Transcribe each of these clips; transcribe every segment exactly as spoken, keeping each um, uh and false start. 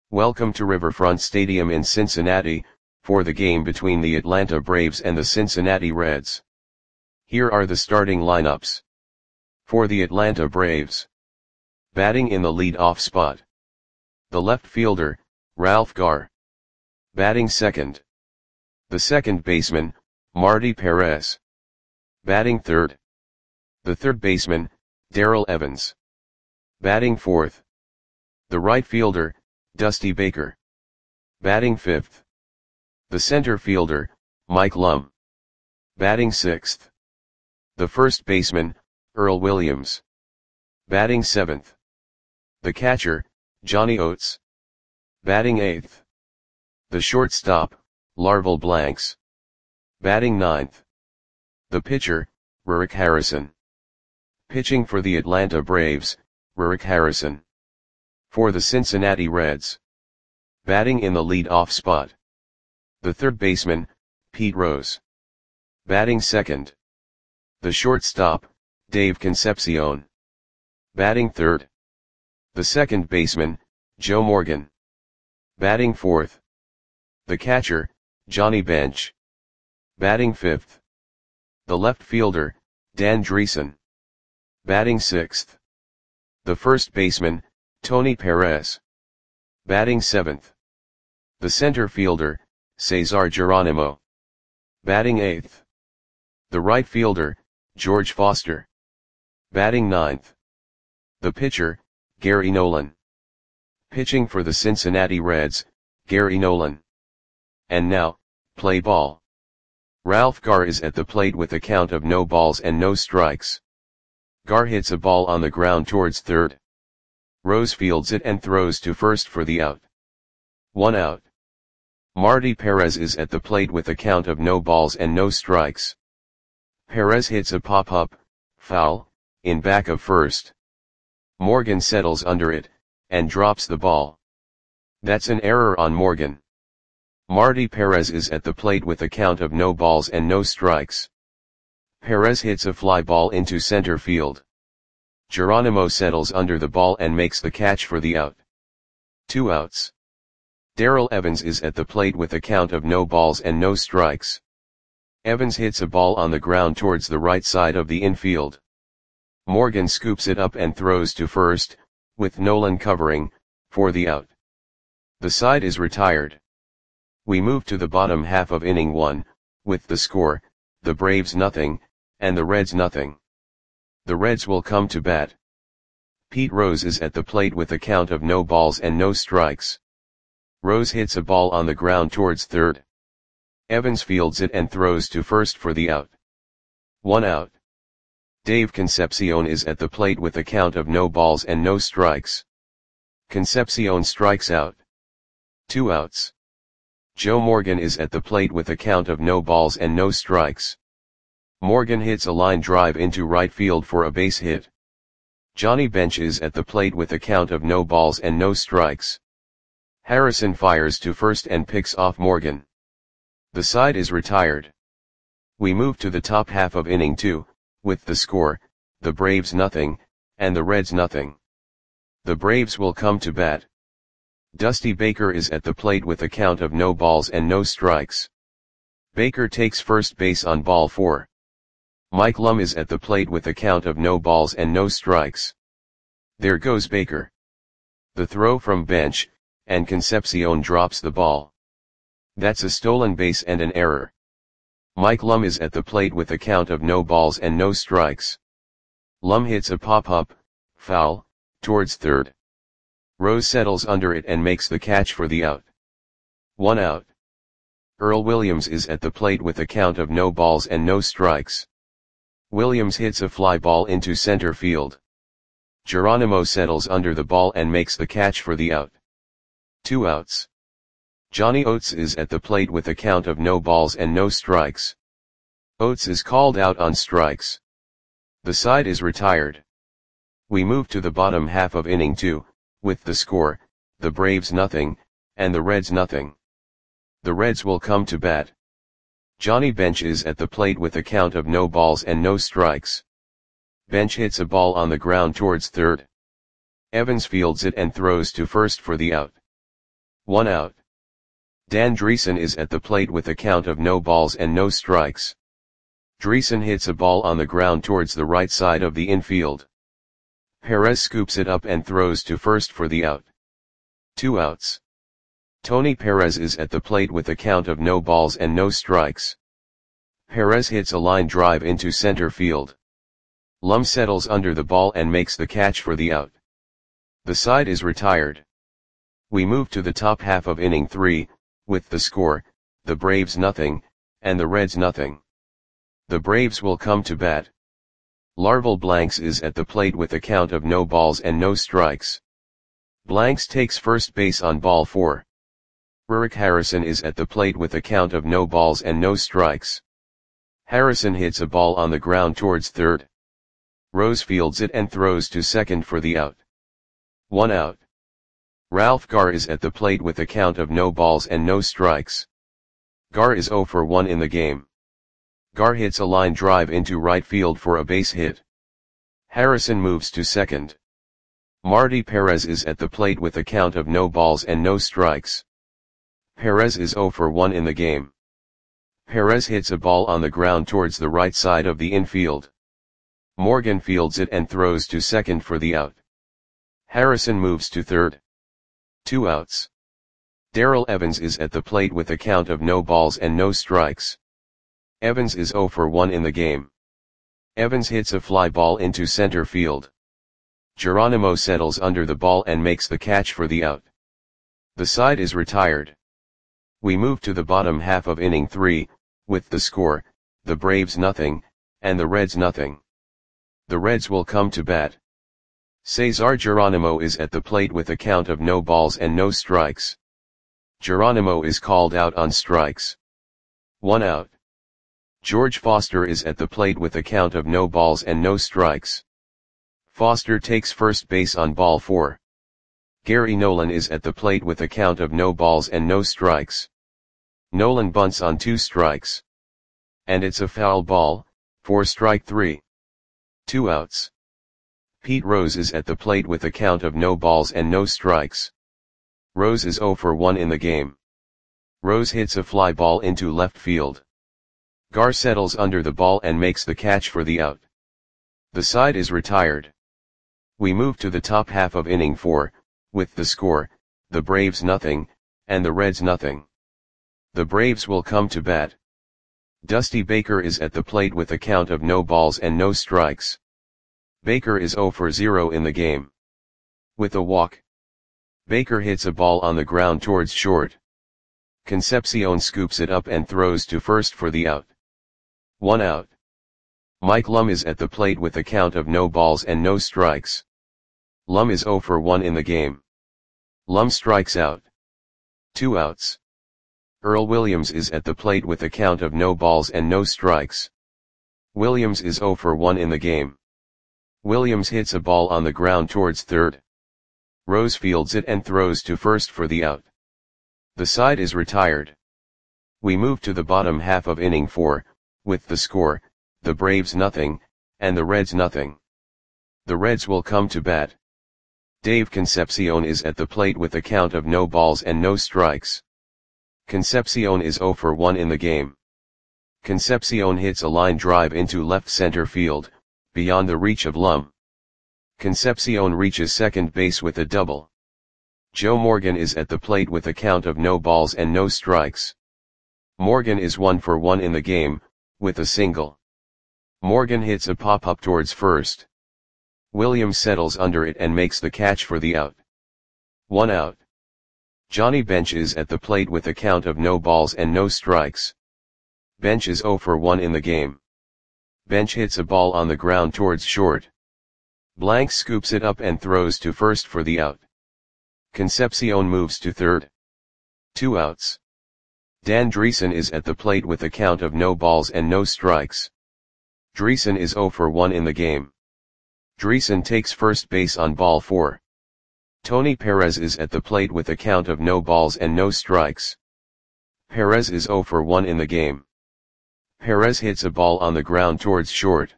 Welcome to Riverfront Stadium in Cincinnati, for the game between the Atlanta Braves and the Cincinnati Reds. Here are the starting lineups. For the Atlanta Braves. Batting in the lead-off spot. The left fielder, Ralph Garr. Batting second. The second baseman, Marty Perez. Batting third. The third baseman, Darrell Evans. Batting fourth. The right fielder, Dusty Baker. Batting fifth. The center fielder, Mike Lum. Batting sixth. The first baseman, Earl Williams. Batting seventh. The catcher, Johnny Oates. Batting eighth. The shortstop, Larval Blanks. Batting ninth. The pitcher, Rurik Harrison. Pitching for the Atlanta Braves, Rurik Harrison. For the Cincinnati Reds. Batting in the lead-off spot. The third baseman, Pete Rose. Batting second. The shortstop, Dave Concepcion. Batting third. The second baseman, Joe Morgan. Batting fourth. The catcher, Johnny Bench. Batting fifth. The left fielder, Dan Driessen. Batting sixth. The first baseman, Tony Perez. Batting seventh. The center fielder, Cesar Geronimo. Batting eighth. The right fielder, George Foster. Batting ninth. The pitcher, Gary Nolan. Pitching for the Cincinnati Reds, Gary Nolan. And now, play ball. Ralph Garr is at the plate with a count of no balls and no strikes. Garr hits a ball on the ground towards third. Rose fields it and throws to first for the out. One out. Marty Perez is at the plate with a count of no balls and no strikes. Perez hits a pop-up, foul, in back of first. Morgan settles under it, and drops the ball. That's an error on Morgan. Marty Perez is at the plate with a count of no balls and no strikes. Perez hits a fly ball into center field. Geronimo settles under the ball and makes the catch for the out. Two outs. Darrell Evans is at the plate with a count of no balls and no strikes. Evans hits a ball on the ground towards the right side of the infield. Morgan scoops it up and throws to first, with Nolan covering, for the out. The side is retired. We move to the bottom half of inning one, with the score, the Braves nothing, and the Reds nothing. The Reds will come to bat. Pete Rose is at the plate with a count of no balls and no strikes. Rose hits a ball on the ground towards third. Evans fields it and throws to first for the out. One out. Dave Concepcion is at the plate with a count of no balls and no strikes. Concepcion strikes out. Two outs. Joe Morgan is at the plate with a count of no balls and no strikes. Morgan hits a line drive into right field for a base hit. Johnny Bench is at the plate with a count of no balls and no strikes. Harrison fires to first and picks off Morgan. The side is retired. We move to the top half of inning two, with the score, the Braves nothing, and the Reds nothing. The Braves will come to bat. Dusty Baker is at the plate with a count of no balls and no strikes. Baker takes first base on ball four. Mike Lum is at the plate with a count of no balls and no strikes. There goes Baker. The throw from Bench, and Concepcion drops the ball. That's a stolen base and an error. Mike Lum is at the plate with a count of no balls and no strikes. Lum hits a pop-up, foul, towards third. Rose settles under it and makes the catch for the out. One out. Earl Williams is at the plate with a count of no balls and no strikes. Williams hits a fly ball into center field. Geronimo settles under the ball and makes the catch for the out. Two outs. Johnny Oates is at the plate with a count of no balls and no strikes. Oates is called out on strikes. The side is retired. We move to the bottom half of inning two, with the score, the Braves nothing, and the Reds nothing. The Reds will come to bat. Johnny Bench is at the plate with a count of no balls and no strikes. Bench hits a ball on the ground towards third. Evans fields it and throws to first for the out. One out. Dan Driessen is at the plate with a count of no balls and no strikes. Driessen hits a ball on the ground towards the right side of the infield. Perez scoops it up and throws to first for the out. Two outs. Tony Perez is at the plate with a count of no balls and no strikes. Perez hits a line drive into center field. Lum settles under the ball and makes the catch for the out. The side is retired. We move to the top half of inning three, with the score, the Braves nothing, and the Reds nothing. The Braves will come to bat. Larval Blanks is at the plate with a count of no balls and no strikes. Blanks takes first base on ball four. Rurik Harrison is at the plate with a count of no balls and no strikes. Harrison hits a ball on the ground towards third. Rose fields it and throws to second for the out. One out. Ralph Garr is at the plate with a count of no balls and no strikes. Garr is oh for one in the game. Garr hits a line drive into right field for a base hit. Harrison moves to second. Marty Perez is at the plate with a count of no balls and no strikes. Perez is oh for one in the game. Perez hits a ball on the ground towards the right side of the infield. Morgan fields it and throws to second for the out. Harrison moves to third. Two outs. Darrell Evans is at the plate with a count of no balls and no strikes. Evans is oh for one in the game. Evans hits a fly ball into center field. Geronimo settles under the ball and makes the catch for the out. The side is retired. We move to the bottom half of inning three, with the score, the Braves nothing, and the Reds nothing. The Reds will come to bat. Cesar Geronimo is at the plate with a count of no balls and no strikes. Geronimo is called out on strikes. One out. George Foster is at the plate with a count of no balls and no strikes. Foster takes first base on ball four. Gary Nolan is at the plate with a count of no balls and no strikes. Nolan bunts on two strikes. And it's a foul ball, for strike three. Two outs. Pete Rose is at the plate with a count of no balls and no strikes. Rose is oh for one in the game. Rose hits a fly ball into left field. Garr settles under the ball and makes the catch for the out. The side is retired. We move to the top half of inning four, with the score, the Braves nothing, and the Reds nothing. The Braves will come to bat. Dusty Baker is at the plate with a count of no balls and no strikes. Baker is oh for zero in the game. With a walk. Baker hits a ball on the ground towards short. Concepcion scoops it up and throws to first for the out. One out. Mike Lum is at the plate with a count of no balls and no strikes. Lum is oh for one in the game. Lum strikes out. Two outs. Earl Williams is at the plate with a count of no balls and no strikes. Williams is oh for one in the game. Williams hits a ball on the ground towards third. Rose fields it and throws to first for the out. The side is retired. We move to the bottom half of inning four, with the score, the Braves nothing, and the Reds nothing. The Reds will come to bat. Dave Concepcion is at the plate with a count of no balls and no strikes. Concepcion is oh for one in the game. Concepcion hits a line drive into left center field, beyond the reach of Lum. Concepcion reaches second base with a double. Joe Morgan is at the plate with a count of no balls and no strikes. Morgan is one for one in the game, with a single. Morgan hits a pop-up towards first. Williams settles under it and makes the catch for the out. One out. Johnny Bench is at the plate with a count of no balls and no strikes. Bench is oh for one in the game. Bench hits a ball on the ground towards short. Blank scoops it up and throws to first for the out. Concepcion moves to third. Two outs. Dan Driessen is at the plate with a count of no balls and no strikes. Driessen is oh for one in the game. Driessen takes first base on ball four. Tony Perez is at the plate with a count of no balls and no strikes. Perez is oh for one in the game. Perez hits a ball on the ground towards short.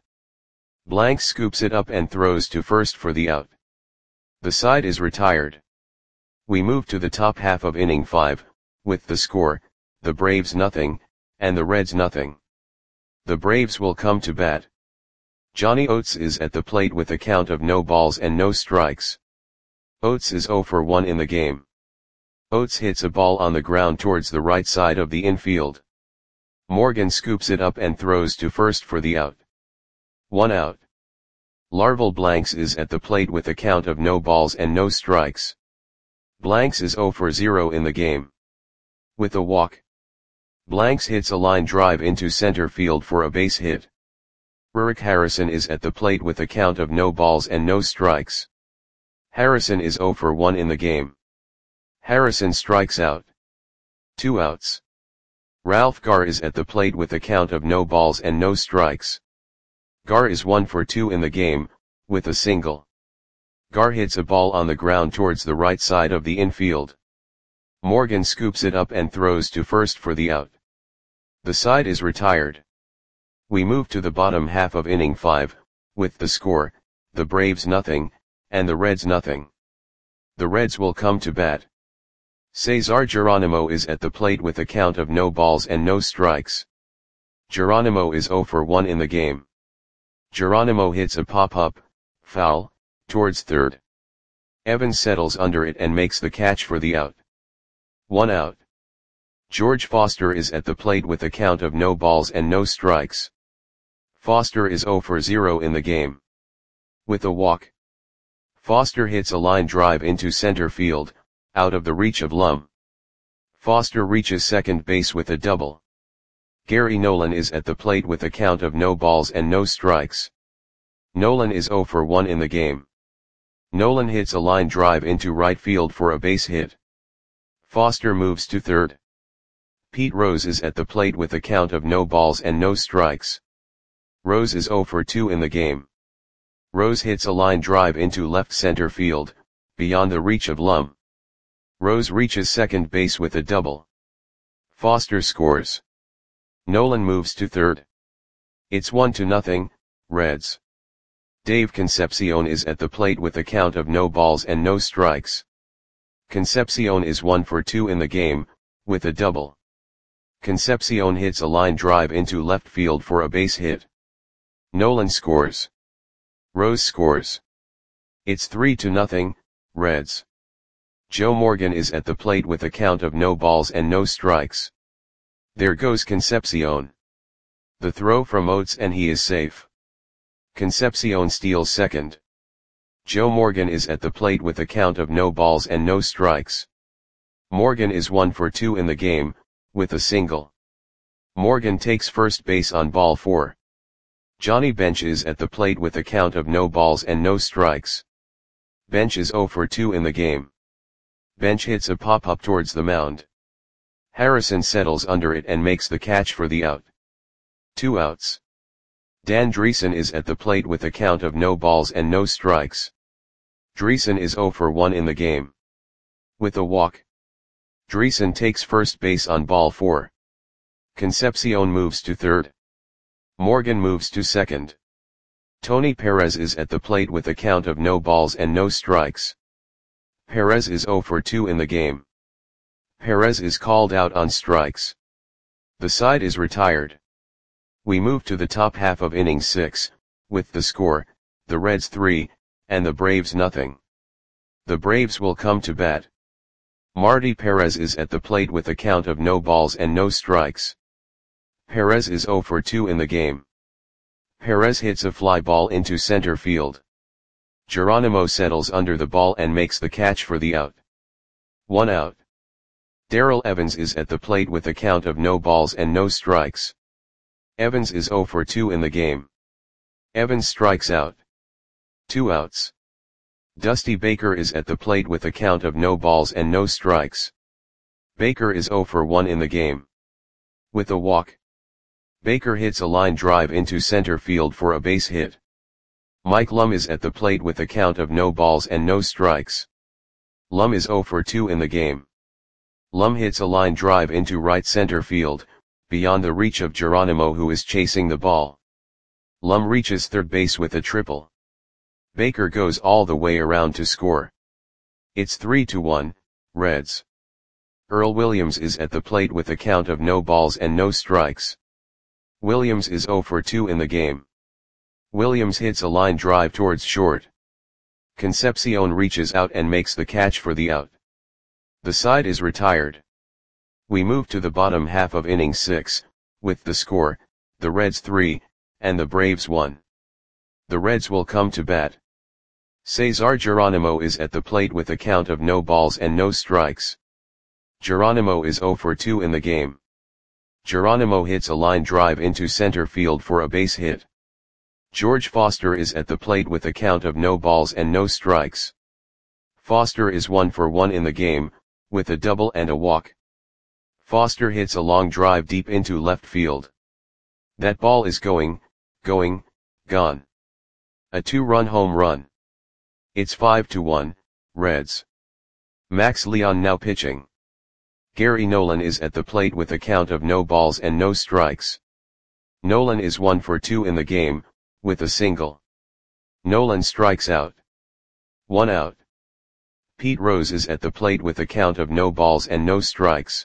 Blank scoops it up and throws to first for the out. The side is retired. We move to the top half of inning five, with the score, the Braves nothing, and the Reds nothing. The Braves will come to bat. Johnny Oates is at the plate with a count of no balls and no strikes. Oates is oh for one in the game. Oates hits a ball on the ground towards the right side of the infield. Morgan scoops it up and throws to first for the out. One out. Larval Blanks is at the plate with a count of no balls and no strikes. Blanks is oh for zero in the game. With a walk. Blanks hits a line drive into center field for a base hit. Rurik Harrison is at the plate with a count of no balls and no strikes. Harrison is oh for one in the game. Harrison strikes out. Two outs. Ralph Garr is at the plate with a count of no balls and no strikes. Garr is one for two in the game, with a single. Garr hits a ball on the ground towards the right side of the infield. Morgan scoops it up and throws to first for the out. The side is retired. We move to the bottom half of inning five, with the score, the Braves nothing, and the Reds nothing. The Reds will come to bat. Cesar Geronimo is at the plate with a count of no balls and no strikes. Geronimo is oh for one in the game. Geronimo hits a pop-up, foul, towards third. Evans settles under it and makes the catch for the out. One out. George Foster is at the plate with a count of no balls and no strikes. Foster is oh for zero in the game. With a walk. Foster hits a line drive into center field, out of the reach of Lum. Foster reaches second base with a double. Gary Nolan is at the plate with a count of no balls and no strikes. Nolan is oh for one in the game. Nolan hits a line drive into right field for a base hit. Foster moves to third. Pete Rose is at the plate with a count of no balls and no strikes. Rose is oh for two in the game. Rose hits a line drive into left center field, beyond the reach of Lum. Rose reaches second base with a double. Foster scores. Nolan moves to third. It's one to nothing, Reds. Dave Concepcion is at the plate with a count of no balls and no strikes. Concepcion is one for two in the game, with a double. Concepcion hits a line drive into left field for a base hit. Nolan scores. Rose scores. It's three to nothing, Reds. Joe Morgan is at the plate with a count of no balls and no strikes. There goes Concepcion. The throw from Oates and he is safe. Concepcion steals second. Joe Morgan is at the plate with a count of no balls and no strikes. Morgan is one for two in the game, with a single. Morgan takes first base on ball four. Johnny Bench is at the plate with a count of no balls and no strikes. Bench is oh for two in the game. Bench hits a pop-up towards the mound. Harrison settles under it and makes the catch for the out. Two outs. Dan Dreesen is at the plate with a count of no balls and no strikes. Dreesen is oh for one in the game. With a walk. Dreesen takes first base on ball four. Concepcion moves to third. Morgan moves to second. Tony Perez is at the plate with a count of no balls and no strikes. Perez is oh for two in the game. Perez is called out on strikes. The side is retired. We move to the top half of inning six, with the score, the Reds three, and the Braves nothing. The Braves will come to bat. Marty Perez is at the plate with a count of no balls and no strikes. Perez is oh for two in the game. Perez hits a fly ball into center field. Geronimo settles under the ball and makes the catch for the out. One out. Darrell Evans is at the plate with a count of no balls and no strikes. Evans is oh for two in the game. Evans strikes out. Two outs. Dusty Baker is at the plate with a count of no balls and no strikes. Baker is oh for one in the game. With a walk. Baker hits a line drive into center field for a base hit. Mike Lum is at the plate with a count of no balls and no strikes. Lum is oh for two in the game. Lum hits a line drive into right center field, beyond the reach of Geronimo who is chasing the ball. Lum reaches third base with a triple. Baker goes all the way around to score. It's three to one, Reds. Earl Williams is at the plate with a count of no balls and no strikes. Williams is zero for two in the game. Williams hits a line drive towards short. Concepcion reaches out and makes the catch for the out. The side is retired. We move to the bottom half of inning six, with the score, the Reds three, and the Braves one. The Reds will come to bat. Cesar Geronimo is at the plate with a count of no balls and no strikes. Geronimo is zero for two in the game. Geronimo hits a line drive into center field for a base hit. George Foster is at the plate with a count of no balls and no strikes. Foster is one for one in the game, with a double and a walk. Foster hits a long drive deep into left field. That ball is going, going, gone. A two-run home run. It's five to one, Reds. Max Leon now pitching. Gary Nolan is at the plate with a count of no balls and no strikes. Nolan is one for two in the game, with a single. Nolan strikes out. One out. Pete Rose is at the plate with a count of no balls and no strikes.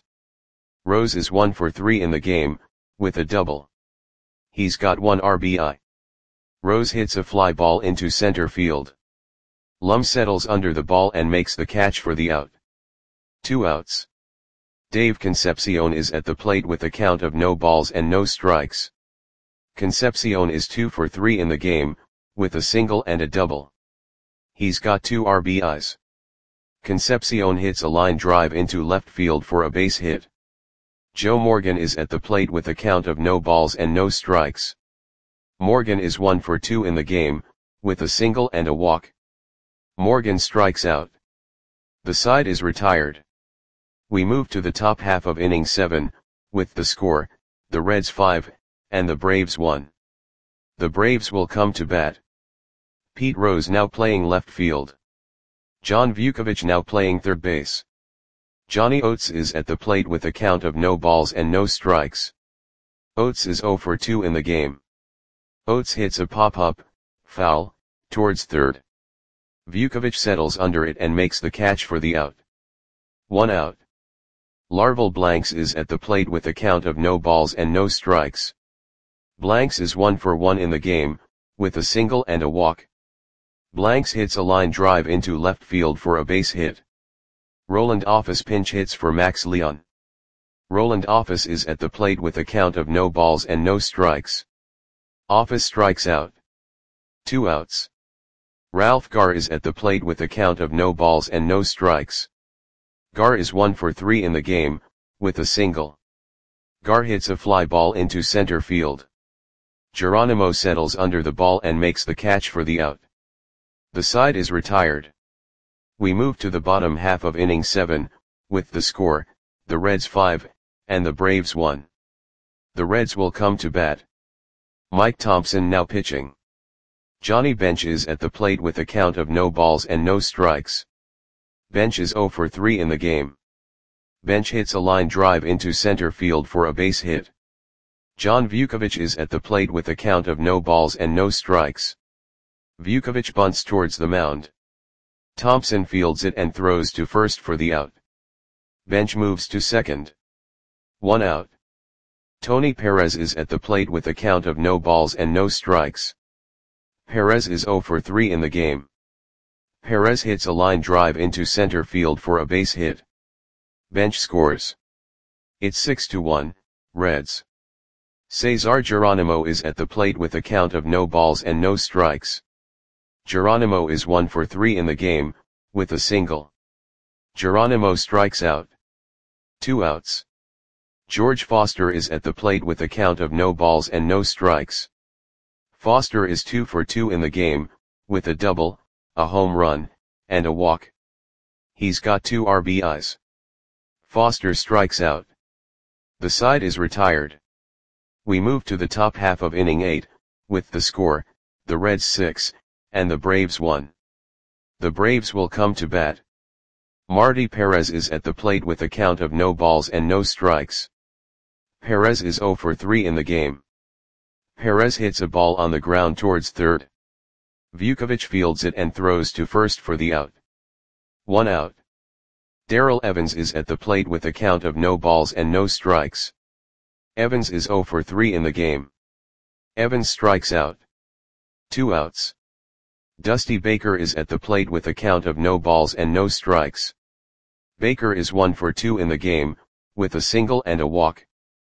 Rose is one for three in the game, with a double. He's got one R B I. Rose hits a fly ball into center field. Lum settles under the ball and makes the catch for the out. Two outs. Dave Concepcion is at the plate with a count of no balls and no strikes. Concepcion is two for three in the game, with a single and a double. He's got two R B Is. Concepcion hits a line drive into left field for a base hit. Joe Morgan is at the plate with a count of no balls and no strikes. Morgan is one for two in the game, with a single and a walk. Morgan strikes out. The side is retired. We move to the top half of inning seven, with the score, the Reds five, and the Braves one. The Braves will come to bat. Pete Rose now playing left field. John Vukovic now playing third base. Johnny Oates is at the plate with a count of no balls and no strikes. Oates is zero for two in the game. Oates hits a pop-up, foul, towards third. Vukovic settles under it and makes the catch for the out. One out. Larval Blanks is at the plate with a count of no balls and no strikes. Blanks is one for one in the game, with a single and a walk. Blanks hits a line drive into left field for a base hit. Roland Office pinch hits for Max Leon. Roland Office is at the plate with a count of no balls and no strikes. Office strikes out. Two outs. Ralph Garr is at the plate with a count of no balls and no strikes. Garr is one for three in the game, with a single. Garr hits a fly ball into center field. Geronimo settles under the ball and makes the catch for the out. The side is retired. We move to the bottom half of inning seven, with the score, the Reds five, and the Braves one. The Reds will come to bat. Mike Thompson now pitching. Johnny Bench is at the plate with a count of no balls and no strikes. Bench is zero for three in the game. Bench hits a line drive into center field for a base hit. John Vukovic is at the plate with a count of no balls and no strikes. Vukovic bunts towards the mound. Thompson fields it and throws to first for the out. Bench moves to second. One out. Tony Perez is at the plate with a count of no balls and no strikes. Perez is zero for three in the game. Perez hits a line drive into center field for a base hit. Bench scores. It's six to one, Reds. Cesar Geronimo is at the plate with a count of no balls and no strikes. Geronimo is one for three in the game, with a single. Geronimo strikes out. Two outs. George Foster is at the plate with a count of no balls and no strikes. Foster is two for two in the game, with a double, a home run, and a walk. He's got two R B Is. Foster strikes out. The side is retired. We move to the top half of inning eight, with the score, the Reds six, and the Braves one. The Braves will come to bat. Marty Perez is at the plate with a count of no balls and no strikes. Perez is zero for three in the game. Perez hits a ball on the ground towards third. Vukovic fields it and throws to first for the out. One out. Darrell Evans is at the plate with a count of no balls and no strikes. Evans is zero for three in the game. Evans strikes out. Two outs. Dusty Baker is at the plate with a count of no balls and no strikes. Baker is one for two in the game, with a single and a walk.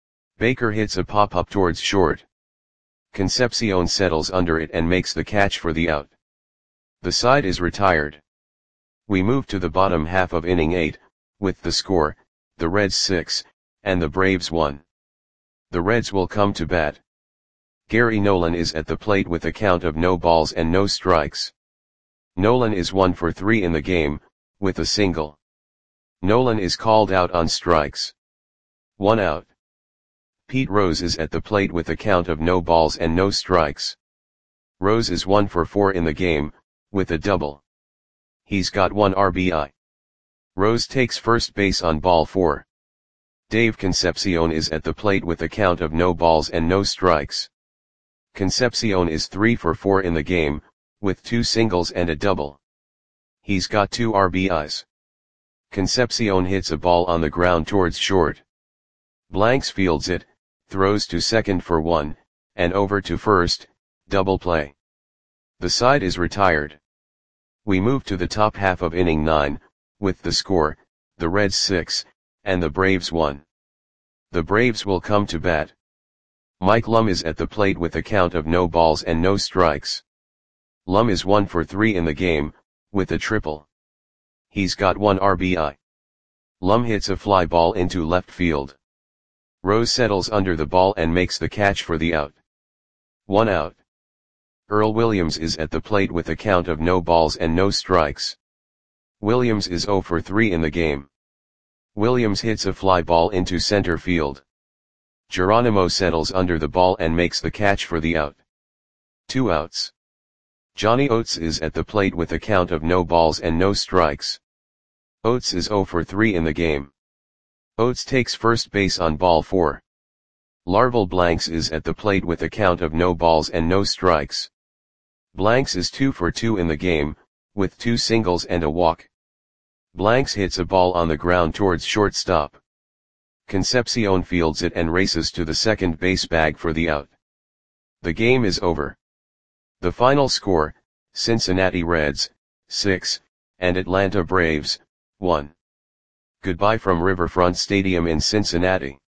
Baker hits a pop-up towards short. Concepcion settles under it and makes the catch for the out. The side is retired. We move to the bottom half of inning eight, with the score, the Reds six, and the Braves one. The Reds will come to bat. Gary Nolan is at the plate with a count of no balls and no strikes. Nolan is one for three in the game, with a single. Nolan is called out on strikes. One out. Pete Rose is at the plate with a count of no balls and no strikes. Rose is one for four in the game, with a double. He's got one R B I. Rose takes first base on ball four. Dave Concepcion is at the plate with a count of no balls and no strikes. Concepcion is three for four in the game, with two singles and a double. He's got two R B Is. Concepcion hits a ball on the ground towards short. Blanks fields it, throws to second for one, and over to first, double play. The side is retired. We move to the top half of inning nine, with the score, the Reds six, and the Braves one. The Braves will come to bat. Mike Lum is at the plate with a count of no balls and no strikes. Lum is one for three in the game, with a triple. He's got one R B I. Lum hits a fly ball into left field. Rose settles under the ball and makes the catch for the out. One out. Earl Williams is at the plate with a count of no balls and no strikes. Williams is zero for three in the game. Williams hits a fly ball into center field. Geronimo settles under the ball and makes the catch for the out. Two outs. Johnny Oates is at the plate with a count of no balls and no strikes. Oates is zero for three in the game. Oates takes first base on ball four. Larval Blanks is at the plate with a count of no balls and no strikes. Blanks is two for two in the game, with two singles and a walk. Blanks hits a ball on the ground towards shortstop. Concepcion fields it and races to the second base bag for the out. The game is over. The final score, Cincinnati Reds, six, and Atlanta Braves, one. Goodbye from Riverfront Stadium in Cincinnati.